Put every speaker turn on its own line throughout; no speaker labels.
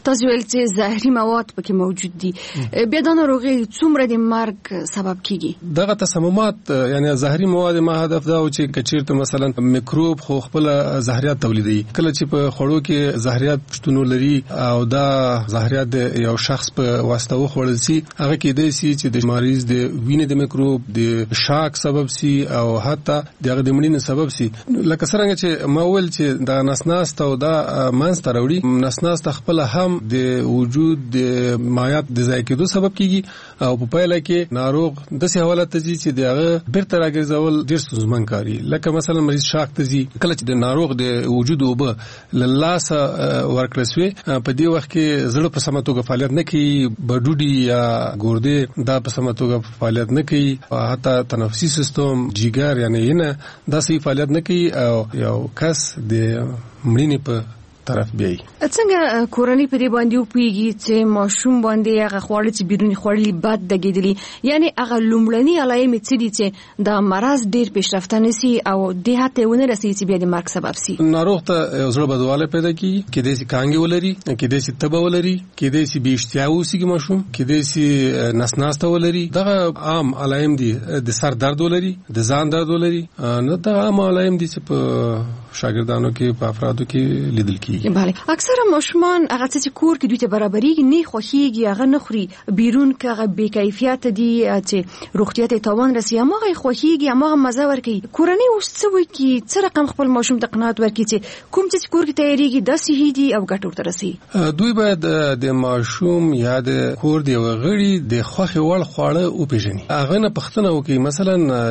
تاسو ویل چې زهري مواد پکې موجود دي، بیا دا ناروغي څومره د مرګ سبب کیږي؟
دغه تسممات یعنی زهري مواد ما هدف دا و چې کچیرته مثلا میکروب خو خپل زهريات تولیدوي. کله چې په خوړو کې زهريات شتون لري او دا زهريات یو شخص په واسطه وخوړل سي، هغه کې د سي چې د مریض د وینې د میکروب د شاک سبب سي او حتی دغه د مړینې سبب سي. لکه څنګه چې ما ویل چې دا نسناست او دا منځ ته راوړي، نسناست خپل هم د وجود د مایعات د ضایع کېدو سبب کیږي او په پایله کې ناروغ داسې حالت ته ځي چې دغه بیرته راګرځول ډېر ستونزمن کاري. لکه مثلا مریض شاک ته ځي، کله چې د ناروغ د وجود اوبه له لاسه ورکړل شوې، په دې وخت کې زړه په سمه توګه فعالیت نه کوي، بډوډي یا ګردې دا په سمه توګه فعالیت نه کوي، حتی تنفسي سیستم جګر یعنی نه دا صحیح فعالیت نه کوي او یو کس د مړینې په طرف بیاي.
څنګه کورنۍ په دې باندې وپوهیږي چې ماشوم باندې هغه خواړه چې بیرونی خوړلي بد دګېدلي، یعنی هغه لومړني علایم څه دي چې دا مرض ډېر پیشرفته نشي او د هته ونه رسي چې بیا د مرګ سبب سي؟ ناروغ ته
زړه بدواله پیدا کیږي، کېدای شي کانګې ولري، کېدای شي تبه ولري، کېدای شي بې اشتها وسیږي ماشوم، کېدای شي نسناسته ولري. دغه عام علایم دي. د سر درد ولري، د ځان درد ولري، نو دا عام علایم دي چې په شاګردانو کې په افرادو کې لیدل کیږي.
بله، اکثره ماشومان هغه چې کور کې دوی ته برابرېږي نه خوښيږي، هغه نه خوري، بیرون کې هغه بې کیفیت دي چې روغتیا ته تاوان رسي، هغه خوښيږي، هغه مزه ورکوي. کورنۍ اوس څه وکړي، څه رقم خپل ماشوم ته قناعت ورکړي چې کوم چې کور کې تیاریږي د صحي دي او ګټور ته رسي؟
دوی باید د ماشوم یا د کور دی وغړي د خوښي وړ خواړه وپیژني. هغه نه پښتنه وکړي، مثلا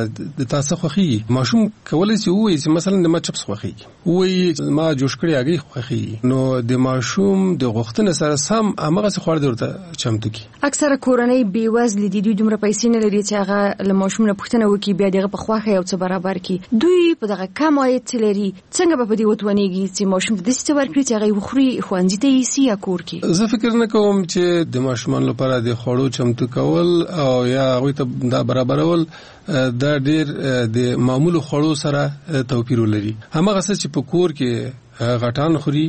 د تاسو خوښي ماشوم کولای شي وایي چې مثلا د ما چپس خوښي، وایي ما جوش کړی هغه خوښي، نو د ماشوم د غوښتنې سره سم هغه څه خور درته چمتو کی.
اکثره کورنۍ بې وزله دي، دوی دومره پیسې نه لري چې هغه له ماشوم نه پوښتنه وکړي بیا دغه په خواخه یو څه برابر کړي. دوی په دغه کم عاید لري، څنګه به په دې وتونیږي چې ماشوم د څه ورکړي چې هغه وخوري، ښوونځي ته یې سي یا کور کې؟
زه فکر نه کوم چې د ماشومان لپاره د خوړو چمتو کول او یا هغه ته دا برابرول دا ډېر د معمول خوړو سره توپیر لري. هغه څه چې په کور کې غټان خوري،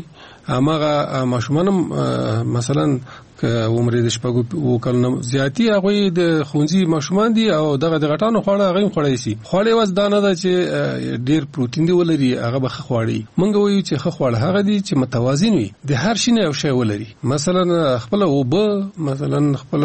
هغه ماشومان مثلا که عمر د شپږو وکړنه زیاتی هغه د خونځي ماشومان دي او دغه د غټانو خواړه هغه خوړای شي. خواړې واز دانه ده چې ډیر پروتین دی ولري، هغه به خواړي. مونږ وایو چې خواړه هغه دي چې متوازن وي، د هر شي نه یو شی ولري. مثلا خپل اوبه، مثلا خپل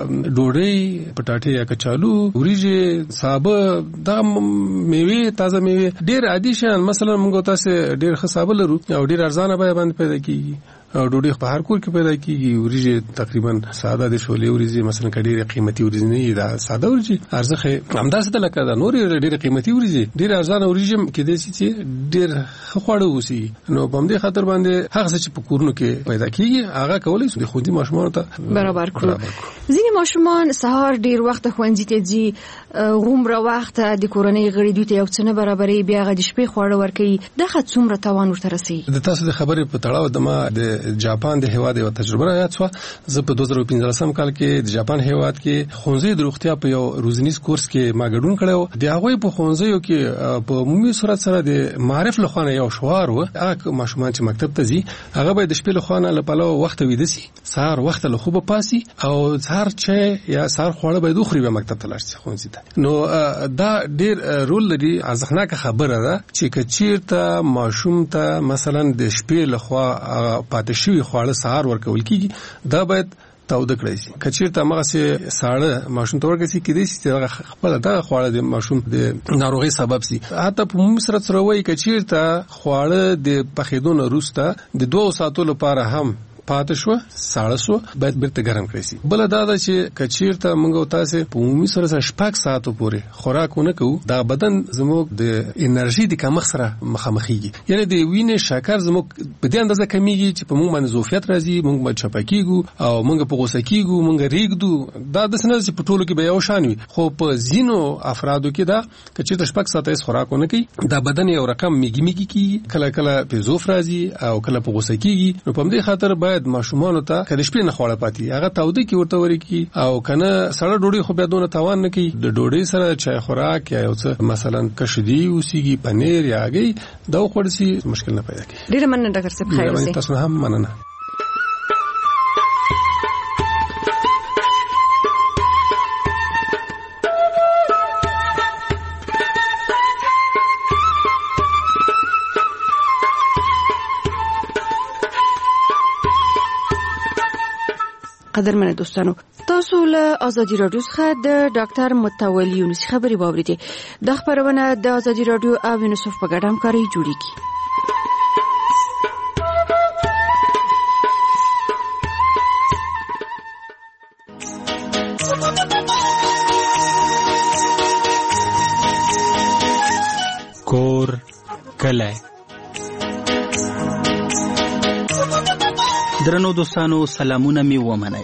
ډوډۍ، پټاټې یا کچالو، وریجې، سابه، دا میوه، تازه میوه، ډیر عادي شیان. مثلا مونږ تاسو ډیر خصابه لرو او ډیر ارزانه به باندې پیدا کیږي. ډوډۍ په هر کور کې پیدا کیږي. وریجې تقریبا ساده د شولې وریجې مثلا کډېر قیمتي وریجې نه دي، دا ساده وریجې ارزښت همداسې ده لکه دا نور ډېر قیمتي وریجې، ډېر ارزانه وریجې کې دي چې ډېر خواړه وسی. نو په دې خاطر باندې هغه چې په کورونو کې پیدا کیږي هغه کولای شي د خوندي ماشومان ته
برابر کړو. ځینې ماشومان سهار ډېر وخت ښوونځي ته ځي، غومره وخت د کورنۍ غړي دوی ته یو څه نه برابرې، بیا هغه د شپې خواړه ورکوي. دغه څومره تاوان ورته رسي؟
د تاسو د خبرې په تړاو د ما د جاپان د هیواد یو تجربه را یاد شوه. زه په 2015 کال کې د جاپان هیواد کې ښوونځي د روغتیا په یو روزنیز کورس کې ما ګډون کړو. د هغوی په ښوونځیو کې په عمومي صورت سره د معرف له خوا یو شعار و، هغه ماشومان چې مکتب ته ځي هغه باید د شپې له خوا له پلوه وخت ویده سي، سهار وخت له خوبه پاسي او سهار چای یا سهار خواړه باید وخوري بیا مکتب ته لاړ شي ښوونځي ته. نو دا ډېر رول لري. ارزښتناکه خبره ده چې که چیرته ماشوم ته مثلا د شپې له خوا پاتې شوي خواړه سهار ورکول کیږي، دا باید تاوده کړی شي. کچیرته هغه سي ساړه ماشوم ته ورکړي کېدای شي چې خپل دغه خواړه د ماشوم د ناروغي سبب شي. حتی په مصر سره وایي کچیرته خواړه د پخېدو نه وروسته د 2 ساعتو لپاره هم پاتې شو، ساړه شو، باید بیرته ګرم کړی شي. بل دا ده چې کچیرته موږ تاسو په عمومي سره 6 ساعتو پورې خوراک ونه کوو، دا بدن زموږ د انرژي د کمښت سره مخامخېږي. یعنی د وینې شکر زموږ په دې اندازه کمیږي چې په موږ باندې ظرفیت راځي، موږ باندې چپکیږو او موږ په غوسه کیږو، موږ ریګدو. دا د سنځ په ټولو کې به یو شان وي، خو په زینو افرادو کې دا کچیرته 6 ساعته خوراک ونه کوي، دا بدن یو رقم میږي کیږي، کله کله په ظرف راځي او کله په غوسه کیږي. نو په دې خاطر باید ماشومان ته کله شپې نه خواړه پاتې هغه تاوده کی ورته ورکی او کنه سړه ډوډۍ خو بیا دونه تاوان نه کوي. د ډوډۍ سره چای خوراک یا یو څه مثلا کشدي اوسېږي، پنیر یا هګۍ دا خوړسي مشکل نه پیدا کوي.
ډیره مننه ډاکټر صاحب، خیر اوسئ.
تاسو هم مننه.
قدرمن دوستانو، تاسو له ازادي رادیو څخه د ډاکټر متولي یونس خبري واوریدئ. د خبرونه د ازادي رادیو او یونیسف په ګډه همکاري جوړیږي.
کور کلی. درنو دوستانو، سلامونه می ومنئ.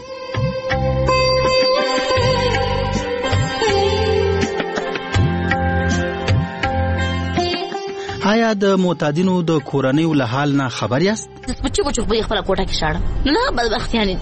آیا د معتادینو د کورنیو له حال نه خبر یاست؟
بچو بچو په خپل کوټه کې شاړم. نه بدبختیانه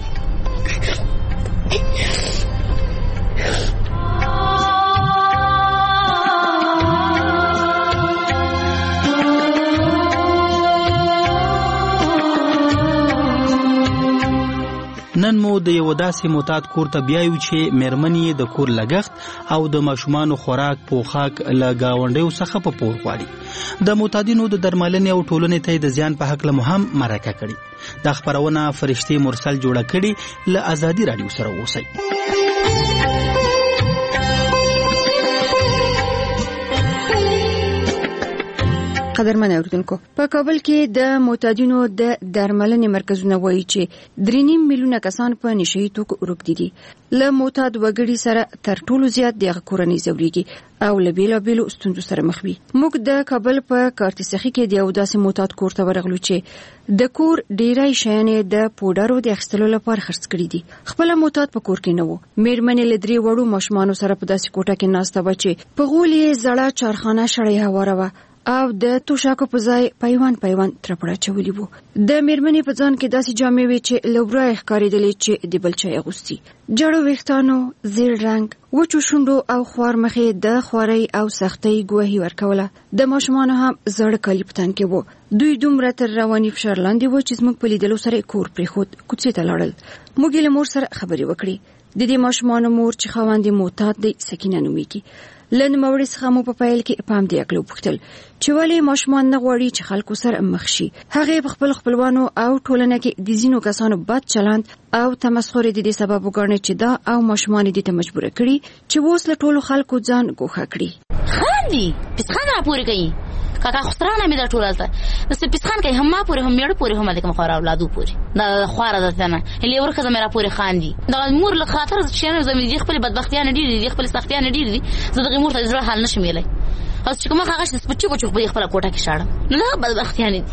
نن مو د یو داسې معتاد کور ته بیایو چې مېرمنې د کور لګښت او د ماشومانو خوراک پوښاک له ګاونډیو څخه په پور غواړي. د معتادینو د درملنې او ټولنې ته د زیان په هکله مو هم مرکه کړي. دا خبرونه فرشتي مرسل جوړه کړي. له ازادي رادیو سره اوسئ.
قدرمن اوریدونکو، په کابل کې د معتادینو د درملنې مرکزونه وایي چې 3.5 میلیونه کسان په نشهیي توکو ورک دي. له معتاد وګړي سره تر ټولو زیات د کورنۍ ځورېږي او له بیلابیلو ستونزو سره مخ وي. موږ د کابل په کارتسخي کې د یو داسې معتاد کور ته ورغلو چې د کور ډیری شیان د پودرو د اخیستلو لپاره خرڅ کړي دي. خپل معتاد په کور کې نه وو. مېرمنې له 3 وړو ماشومانو سره په داسې کوټه کې ناسته و چې په غول یې زړه چارخانه شړۍ هواره وه او د توشاکو په ځای پیوان ترپړه چولی وو. د مېرمنې په ځان کې داسې جامې وې چې لورای ښکارېدلې چې د بل چا اغوستي. جړو ویښتانو، زیړ رنګ، وچو شونډو او خوار مخې د خوارۍ او سختۍ ګواهي ورکوله. د ماشومانو هم زړه کالي په تن کې وو. دوی دومره تر رواني فشار لاندې وو چې زموږ په لیدلو سره کور پرېښود، کوڅې ته لاړل. موږ له مور سره خبرې وکړې. د دې ماشومانو مور چې خاوند معتاد دی، سکینه نومیږي. لن موړې څخه مو په پیل کې پام دی اکلو پختل چې ولې ماشومان نه غواړي چې خلکو سره مخ شي. هغه په خپل خپلوانو او ټولنه کې د ځینو کسانو بد چلند او تمسخر دي سبب وګڼي چې دا او ماشومان دي ته مجبور کړي چې ووس له ټولو خلکو ځان ګوښه کړي.
خاندي پسخان را پوری کوي. کاکا خسرانه مې دا ټولالته نس پسخان کوي، هم ما پوری هم میړ پوری هم د کوم خور اولادو پوری. دا خواره ده نه لې ورخه زما را پوری خاندي. دا مور له خاطر چې نه زمي دي خپل بدبختیان دي خپل سختیان دي. زه د مور ته زړه حل نشم ویلای. او چې کومه هغه چې بچو بچو په خپل کوټه کې شاړم. نه بدبختیان دي.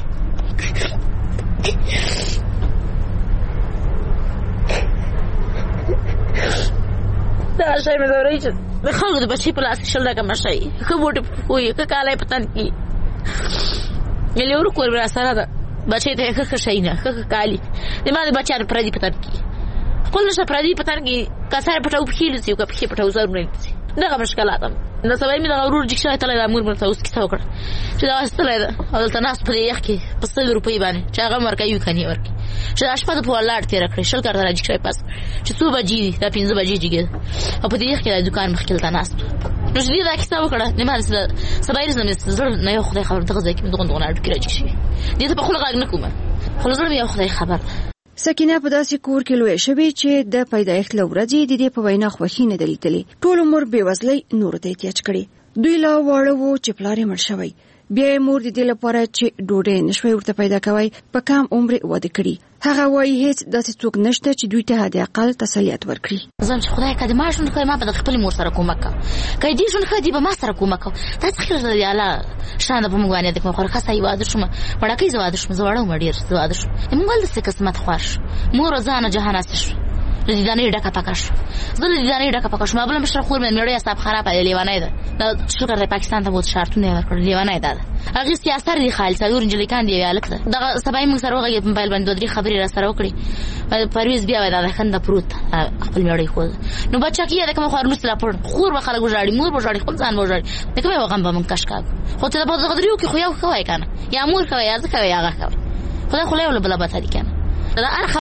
دا شای مې زوري چې د خلکو د بچي په لاس کې شل راکمه شي. خبوټ وي که کالای پتن کی یلی ور کور را سره ده بچي ته ښه شي نه ښه کالي د ما د بچار پردي پتن کی خپل نشه پردي پتن کی کسر پټو خېل سي او که پټو زر نه دغه مشکلات نو سبا مې د ورور جکشه ته له امور مرته اوس کیسه وکړه چې دا واستله ده او تل ناس په یخ کې په 100 روپۍ باندې چې هغه مرکه یو کني ورکی چې اشپد په لاړ تیر کړی شل کارته راځي پاس چې 2 بجې دا 15 بجې جګه او په دې یخ کې د دکان مخ کې ناس نو دې دا کیسه وکړه نه ما سبا یې زړه نه یو خدای خبر دغه ځکه دغه اړ کې راځي دې ته په خلک غږ نه کوم خو زړه مې خدای خبر.
سکینه په داسې کور کې لوی شوې چې د پیدایښت لورځي د دې په وینا خوښی نه دلیدلې. ټول عمر بېوزلۍ نور ته احتیاج کړي. دوی لا واړه وو چې پلار یې مړ شوی. بیا مور د دې لپاره چې ډوډۍ نشوي ورته پیدا کوي په کم عمر واده کړي. هغه وایي هیڅ داسې څوک نشته چې دوی ته د اقل تسلیت ورکړي.
زم چې خدای کده ما شون کوي ما په خپل مور سره کومک کوي دې شون خدای به ما سره کومک دا څه دی الله شان په موږ باندې د کوم خور خاصه یواده شوم وړه کې زواده شوم زواړه مډیر زواده شوم موږ د څه قسمت خوښ مور ځانه جهان است لدیدانې ډکه پکاش زه لدیدانې ډکه پکاش ما بل مشر خور مې مړی صاحب خراب دی لیوانای ده دا شکر د پاکستان ته وو شرطونه ورکړل لیوانای ده هغه سیاست دی خالص اور انجلیکان دی الک ده دا سبای موږ سره وغږی په موبایل باندې درې خبرې را سره وکړي پرویز بیا وای دا خنده پروت خپل مړی خو نو بچا کیه د کوم خور نو سلا پړ خور به خلک وژاړي مور وژاړي خپل ځان وژاړي د کومه وغم به من کشکا خو ته په دغه دریو کې خو یو کوي کنه یا مور کوي یا ځکه یا هغه کوي خدای خو له بل بل ته دي کنه دا